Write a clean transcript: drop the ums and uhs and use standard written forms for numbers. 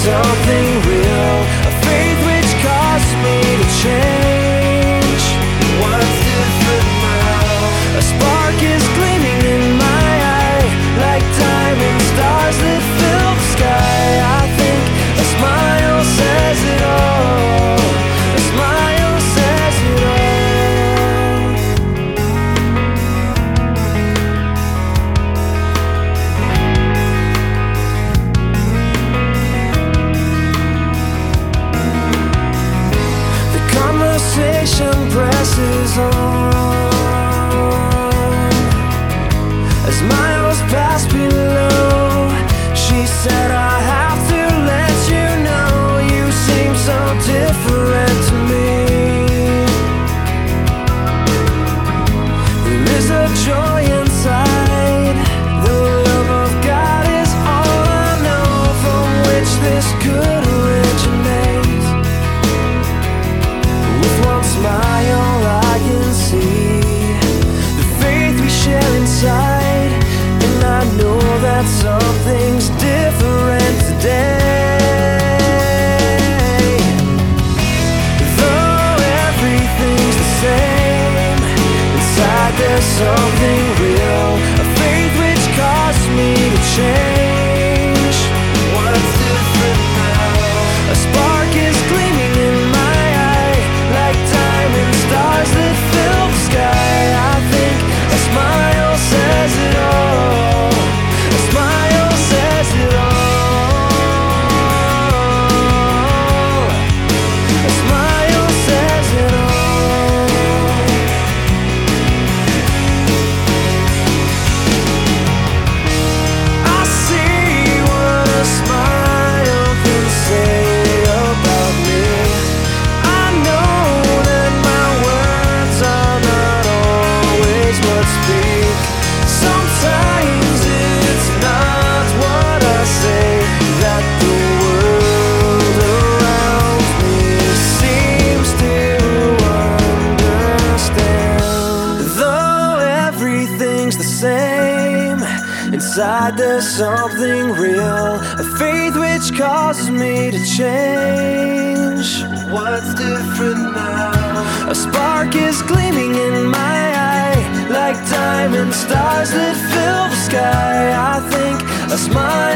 something real, a faith which causes me to change. What's different now? A spark is gleaming in my eye, like diamond stars that fill the sky. I think a smile says it all. A smile says it all. Conversation presses on as miles pass below. She said, I have to let you know, you seem so different to me. There is a joy inside, the love of God is all I know, from which this could originate. With one smile I can see the faith we share inside, and I know that something's different today. Though everything's the same, inside there's something real, a faith which causes me to change. What's different now? A spark is gleaming in my eye, like diamond stars that fill the sky. I think a smile says it all. A smile says it all. A smile says it all. I see what a smile can say about me. I know that my words are not always what speak. Sometimes it's not what I say that the world around me seems to understand. Though everything's the same, inside there's something real, a faith which causes me to change. What's different now? A spark is gleaming in my eye, like diamond stars that fill the sky. I think a smile